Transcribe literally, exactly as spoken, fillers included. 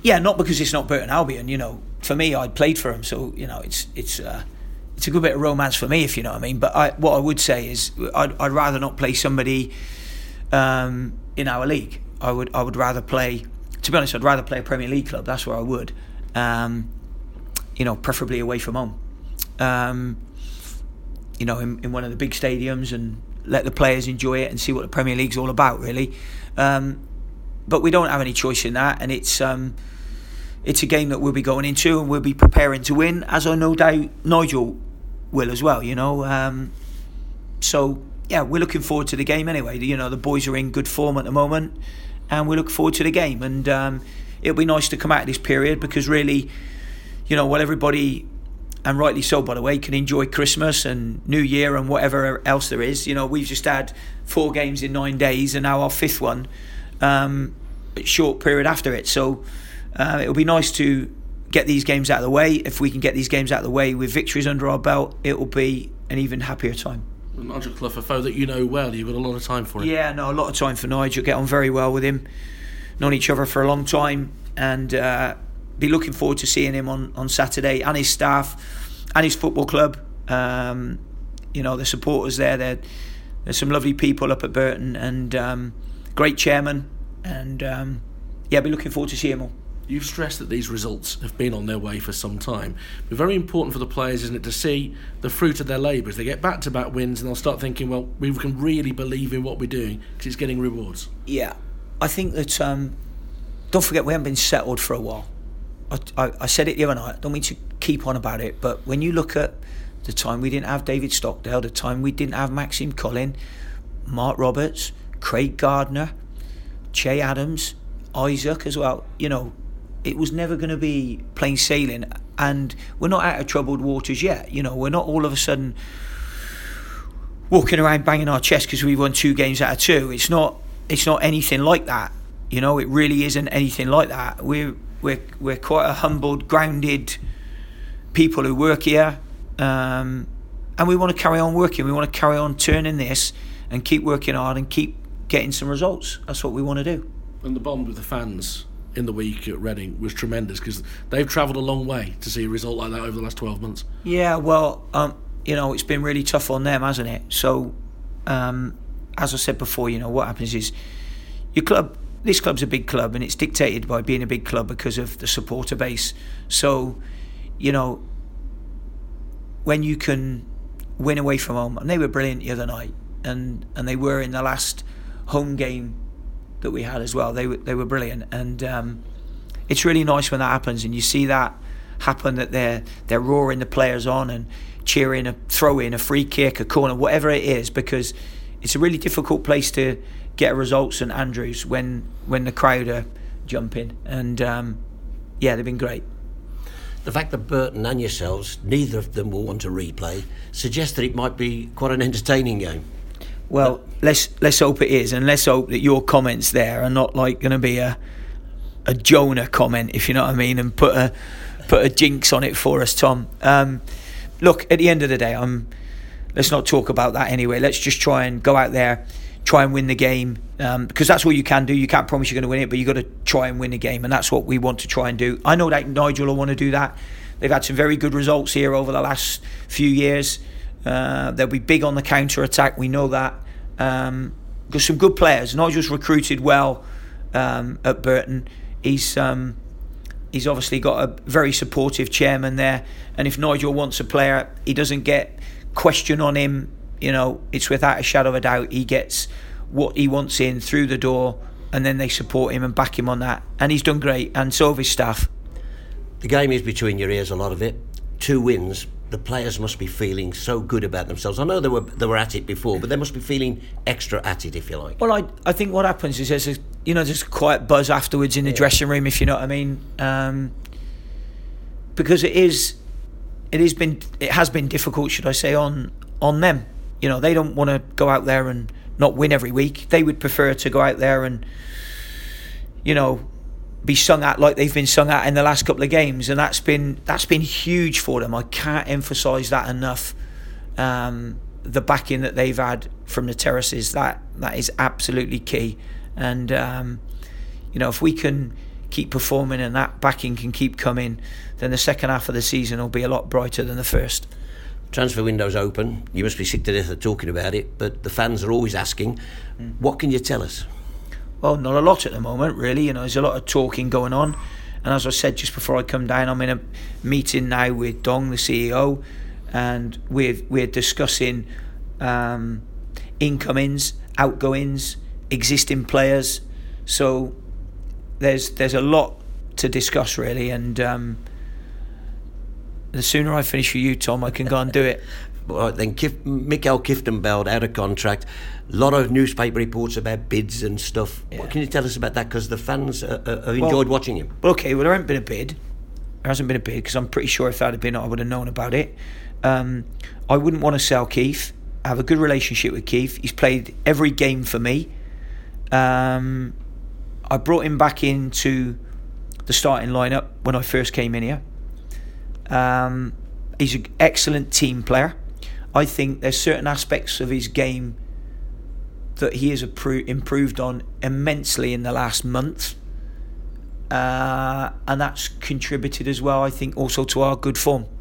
Yeah, not because it's not Burton Albion. You know, for me, I played for him, so you know, it's it's uh, it's a good bit of romance for me, if you know what I mean. But I, what I would say is, I'd, I'd rather not play somebody um, in our league. I would I would rather play. To be honest, I'd rather play a Premier League club. That's where I would. Um, you know, preferably away from home. Um, you know, in, in one of the big stadiums, and let the players enjoy it and see what the Premier League's all about, really. Um, but we don't have any choice in that, and it's um, it's a game that we'll be going into, and we'll be preparing to win, as I no doubt Nigel will as well. You know, um, so yeah, we're looking forward to the game anyway. You know, the boys are in good form at the moment, and we look forward to the game. And um, it'll be nice to come out of this period, because really, you know, while everybody, and rightly so, by the way, can enjoy Christmas and New Year and whatever else there is. You know, we've just had four games in nine days, and now our fifth one, um, a short period after it. So uh, it'll be nice to get these games out of the way. If we can get these games out of the way with victories under our belt, it will be an even happier time. Nigel Clough, a foe that you know well, you've got a lot of time for him. Yeah, no, a lot of time for Nigel. Get on very well with him. Known each other for a long time, and uh, be looking forward to seeing him on, on Saturday, and his staff and his football club. Um, you know, the supporters there, they're, there's some lovely people up at Burton, and um, great chairman, and um, yeah, be looking forward to seeing them all. You've stressed that these results have been on their way for some time. But very important for the players, isn't it, to see the fruit of their labours. They get back-to-back wins, and they'll start thinking, well, we can really believe in what we're doing, because it's getting rewards. Yeah, I think that, um, don't forget, we haven't been settled for a while. I, I, I said it the other night, I don't mean to keep on about it, but when you look at the time we didn't have David Stockdale, the time we didn't have Maxime Collin, Mark Roberts, Craig Gardner, Che Adams, Isaac as well, you know, it was never going to be plain sailing, and we're not out of troubled waters yet. You know, we're not all of a sudden walking around banging our chest because we won two games out of two. It's not. It's not anything like that. You know, it really isn't anything like that. We're we're we're quite a humbled, grounded people who work here, um, and we want to carry on working. We want to carry on turning this and keep working hard and keep getting some results. That's what we want to do. And the bond with the fans in the week at Reading was tremendous, because they've travelled a long way to see a result like that over the last twelve months. Yeah, well, um, you know, it's been really tough on them, hasn't it? So, um, as I said before, you know, what happens is your club, this club's a big club, and it's dictated by being a big club because of the supporter base. So, you know, when you can win away from home, and they were brilliant the other night, and, and they were in the last home game that we had as well. They were they were brilliant, and um, it's really nice when that happens, and you see that happen, that they're they're roaring the players on and cheering a throw in, a free kick, a corner, whatever it is, because it's a really difficult place to get results, St Andrews, when when the crowd are jumping, and um, yeah, they've been great. The fact that Burton and yourselves, neither of them will want to replay, suggests that it might be quite an entertaining game. Well, let's let's hope it is, and let's hope that your comments there are not like going to be a a Jonah comment, if you know what I mean, and put a put a jinx on it for us, Tom. Um, look, at the end of the day, I'm. Let's not talk about that anyway. Let's just try and go out there, try and win the game, um, because that's what you can do. You can't promise you're going to win it, but you've got to try and win the game, and that's what we want to try and do. I know that Nigel will want to do that. They've had some very good results here over the last few years. Uh, they'll be big on the counter-attack, we know that. Um, got some good players. Nigel's recruited well um, at Burton. He's um, he's obviously got a very supportive chairman there, and if Nigel wants a player, he doesn't get question on him. You know, it's without a shadow of a doubt he gets what he wants in through the door, and then they support him and back him on that, and he's done great, and so have his staff. The game is between your ears, a lot of it. Two wins. The players must be feeling so good about themselves. I know they were they were at it before, but they must be feeling extra at it, if you like. Well, I I think what happens is there's a, you know, there's a quiet buzz afterwards in the yeah. dressing room, if you know what I mean, um, because it is it has been it has been difficult, should I say, on on them. You know, they don't want to go out there and not win every week. They would prefer to go out there and, you know, be sung at like they've been sung at in the last couple of games, and that's been that's been huge for them. I can't emphasise that enough. Um, the backing that they've had from the terraces, that that is absolutely key. And um, you know, if we can keep performing and that backing can keep coming, then the second half of the season will be a lot brighter than the first. Transfer window's open. You must be sick to death of talking about it, but the fans are always asking, mm. what can you tell us? Well, not a lot at the moment, really. You know, there's a lot of talking going on. And as I said just before I come down, I'm in a meeting now with Dong, the C E O, and we're, we're discussing um, incomings, outgoings, existing players. So there's there's a lot to discuss, really, and um, the sooner I finish with you, Tom, I can go and do it. Well, then Kif- Mikael Kieftenbeld out of contract. A lot of newspaper reports about bids and stuff. Yeah. What can you tell us about that? Because the fans uh, uh, have enjoyed well, watching him. Well, okay, well, there hasn't been a bid. There hasn't been a bid because I'm pretty sure if that had been, I would have known about it. Um, I wouldn't want to sell Keith. I have a good relationship with Keith. He's played every game for me. Um, I brought him back into the starting lineup when I first came in here. Um, he's an excellent team player. I think there's certain aspects of his game that he has improved on immensely in the last month. Uh, and that's contributed as well, I think, also to our good form.